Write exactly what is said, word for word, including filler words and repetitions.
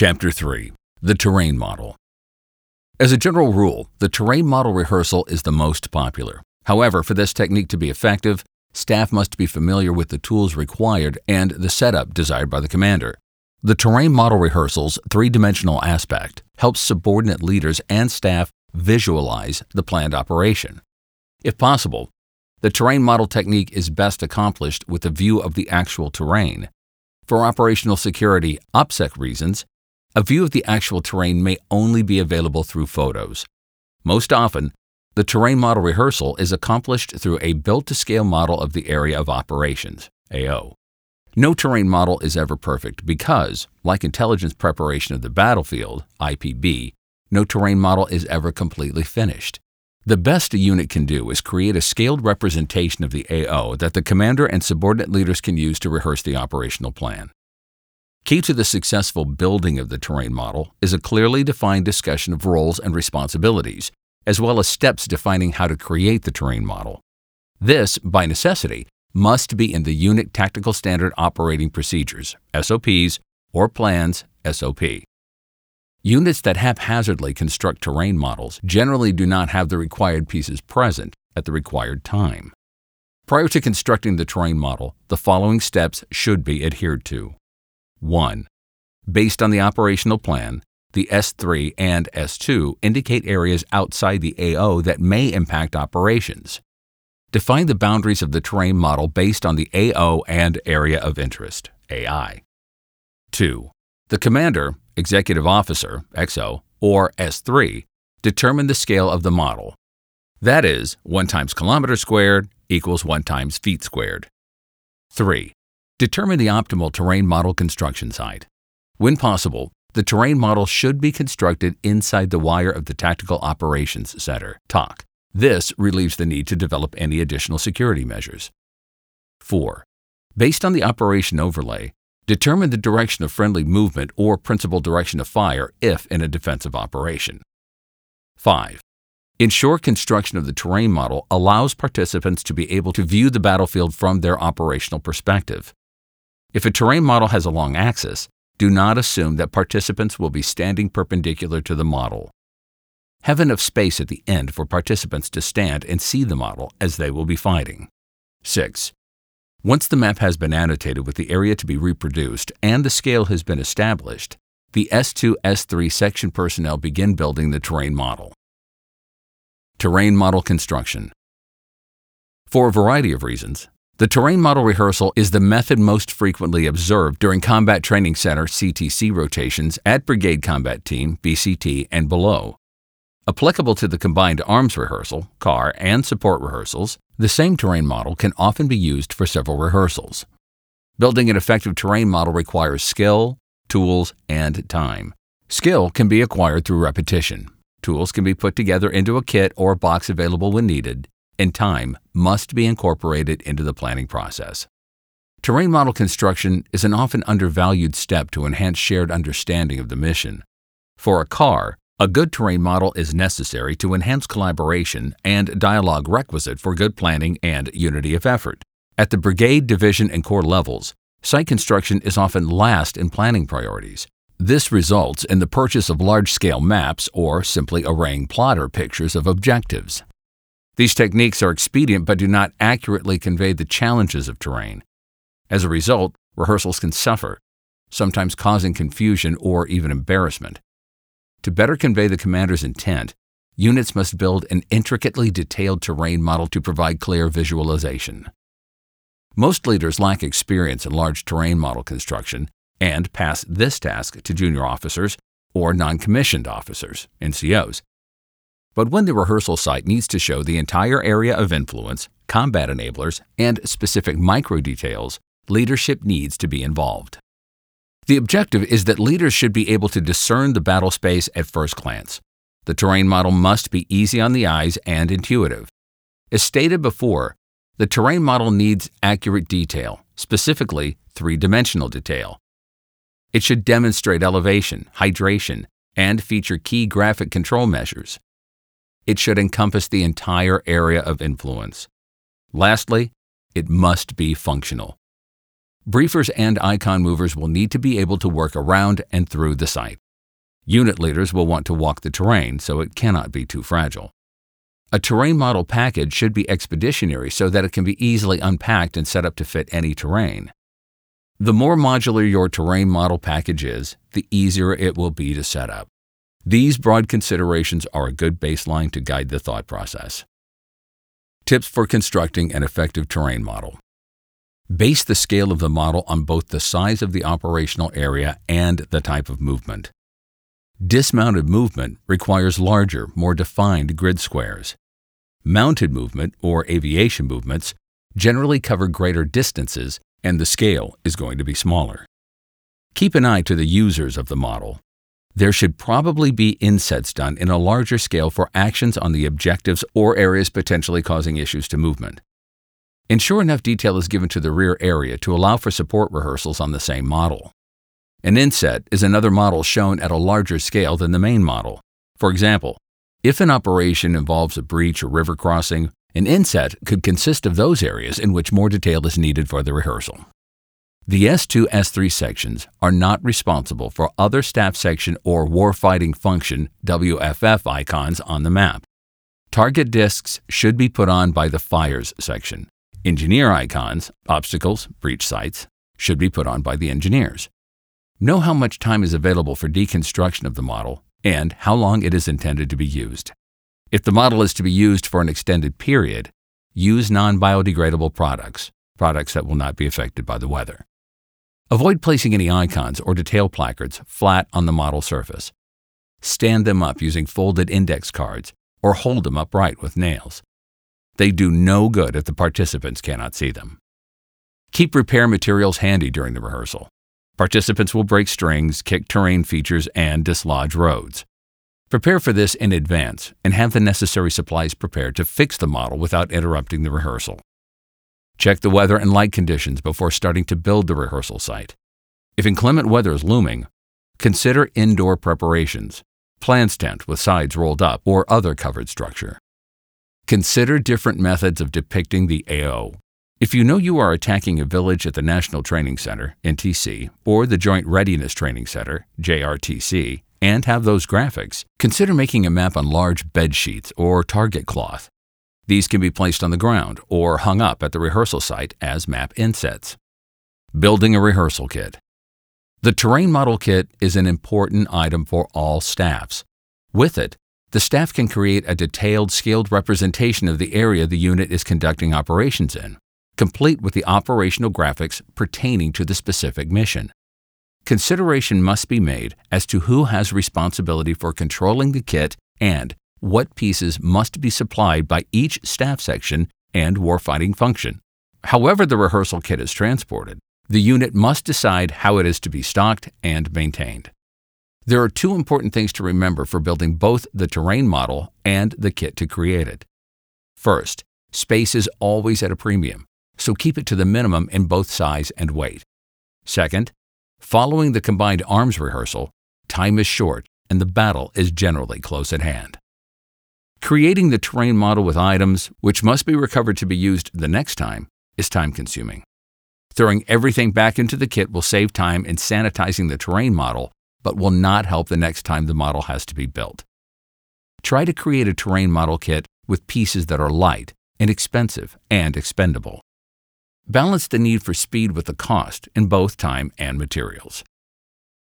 Chapter three. The Terrain Model. As a general rule, the terrain model rehearsal is the most popular. However, for this technique to be effective, staff must be familiar with the tools required and the setup desired by the commander. The terrain model rehearsal's three-dimensional aspect helps subordinate leaders and staff visualize the planned operation. If possible, the terrain model technique is best accomplished with a view of the actual terrain. For operational security OPSEC reasons, a view of the actual terrain may only be available through photos. Most often, the terrain model rehearsal is accomplished through a built-to-scale model of the area of operations, A O. No terrain model is ever perfect because, like intelligence preparation of the battlefield, I P B, no terrain model is ever completely finished. The best a unit can do is create a scaled representation of the A O that the commander and subordinate leaders can use to rehearse the operational plan. Key to the successful building of the terrain model is a clearly defined discussion of roles and responsibilities, as well as steps defining how to create the terrain model. This, by necessity, must be in the Unit Tactical Standard Operating Procedures, S O Ps, or Plans, S O P. Units that haphazardly construct terrain models generally do not have the required pieces present at the required time. Prior to constructing the terrain model, the following steps should be adhered to. one. Based on the operational plan, the S three and S two indicate areas outside the A O that may impact operations. Define the boundaries of the terrain model based on the A O and Area of Interest, A I. two. The Commander, Executive Officer, X O, or S three determine the scale of the model. That is, one times kilometer squared equals one times feet squared. three. Determine the optimal terrain model construction site. When possible, the terrain model should be constructed inside the wire of the Tactical Operations Center, T O C. This relieves the need to develop any additional security measures. four. Based on the operation overlay, determine the direction of friendly movement or principal direction of fire if in a defensive operation. five. Ensure construction of the terrain model allows participants to be able to view the battlefield from their operational perspective. If a terrain model has a long axis, do not assume that participants will be standing perpendicular to the model. Have enough space at the end for participants to stand and see the model as they will be fighting. six. Once the map has been annotated with the area to be reproduced and the scale has been established, the S two S three section personnel begin building the terrain model. Terrain model construction. For a variety of reasons, the terrain model rehearsal is the method most frequently observed during Combat Training Center C T C rotations at Brigade Combat Team, B C T, and below. Applicable to the Combined Arms Rehearsal, C A R, and support rehearsals, the same terrain model can often be used for several rehearsals. Building an effective terrain model requires skill, tools, and time. Skill can be acquired through repetition. Tools can be put together into a kit or box available when needed, and time must be incorporated into the planning process. Terrain model construction is an often undervalued step to enhance shared understanding of the mission. For a C A R, a good terrain model is necessary to enhance collaboration and dialogue requisite for good planning and unity of effort. At the brigade, division, and corps levels, site construction is often last in planning priorities. This results in the purchase of large-scale maps or simply arraying plotter pictures of objectives. These techniques are expedient but do not accurately convey the challenges of terrain. As a result, rehearsals can suffer, sometimes causing confusion or even embarrassment. To better convey the commander's intent, units must build an intricately detailed terrain model to provide clear visualization. Most leaders lack experience in large terrain model construction and pass this task to junior officers or non-commissioned officers, N C Os. But when the rehearsal site needs to show the entire area of influence, combat enablers, and specific micro-details, leadership needs to be involved. The objective is that leaders should be able to discern the battle space at first glance. The terrain model must be easy on the eyes and intuitive. As stated before, the terrain model needs accurate detail, specifically three-dimensional detail. It should demonstrate elevation, hydration, and feature key graphic control measures. It should encompass the entire area of influence. Lastly, it must be functional. Briefers and icon movers will need to be able to work around and through the site. Unit leaders will want to walk the terrain, so it cannot be too fragile. A terrain model package should be expeditionary so that it can be easily unpacked and set up to fit any terrain. The more modular your terrain model package is, the easier it will be to set up. These broad considerations are a good baseline to guide the thought process. Tips for constructing an effective terrain model. Base the scale of the model on both the size of the operational area and the type of movement. Dismounted movement requires larger, more defined grid squares. Mounted movement, or aviation movements, generally cover greater distances, and the scale is going to be smaller. Keep an eye to the users of the model. There should probably be insets done in a larger scale for actions on the objectives or areas potentially causing issues to movement. Ensure enough detail is given to the rear area to allow for support rehearsals on the same model. An inset is another model shown at a larger scale than the main model. For example, if an operation involves a breach or river crossing, an inset could consist of those areas in which more detail is needed for the rehearsal. The S two S three sections are not responsible for other staff section or warfighting function W F F icons on the map. Target discs should be put on by the fires section. Engineer icons, obstacles, breach sites, should be put on by the engineers. Know how much time is available for deconstruction of the model and how long it is intended to be used. If the model is to be used for an extended period, use non-biodegradable products, products that will not be affected by the weather. Avoid placing any icons or detail placards flat on the model surface. Stand them up using folded index cards or hold them upright with nails. They do no good if the participants cannot see them. Keep repair materials handy during the rehearsal. Participants will break strings, kick terrain features, and dislodge roads. Prepare for this in advance and have the necessary supplies prepared to fix the model without interrupting the rehearsal. Check the weather and light conditions before starting to build the rehearsal site. If inclement weather is looming, consider indoor preparations, plans tent with sides rolled up or other covered structure. Consider different methods of depicting the A O. If you know you are attacking a village at the National Training Center, N T C, or the Joint Readiness Training Center, J R T C, and have those graphics, consider making a map on large bed sheets or target cloth. These can be placed on the ground or hung up at the rehearsal site as map insets. Building a rehearsal kit. The terrain model kit is an important item for all staffs. With it, the staff can create a detailed, scaled representation of the area the unit is conducting operations in, complete with the operational graphics pertaining to the specific mission. Consideration must be made as to who has responsibility for controlling the kit and what pieces must be supplied by each staff section and warfighting function. However the rehearsal kit is transported, the unit must decide how it is to be stocked and maintained. There are two important things to remember for building both the terrain model and the kit to create it. First, space is always at a premium, so keep it to the minimum in both size and weight. Second, following the combined arms rehearsal, time is short and the battle is generally close at hand. Creating the terrain model with items, which must be recovered to be used the next time, is time-consuming. Throwing everything back into the kit will save time in sanitizing the terrain model, but will not help the next time the model has to be built. Try to create a terrain model kit with pieces that are light, inexpensive, and expendable. Balance the need for speed with the cost in both time and materials.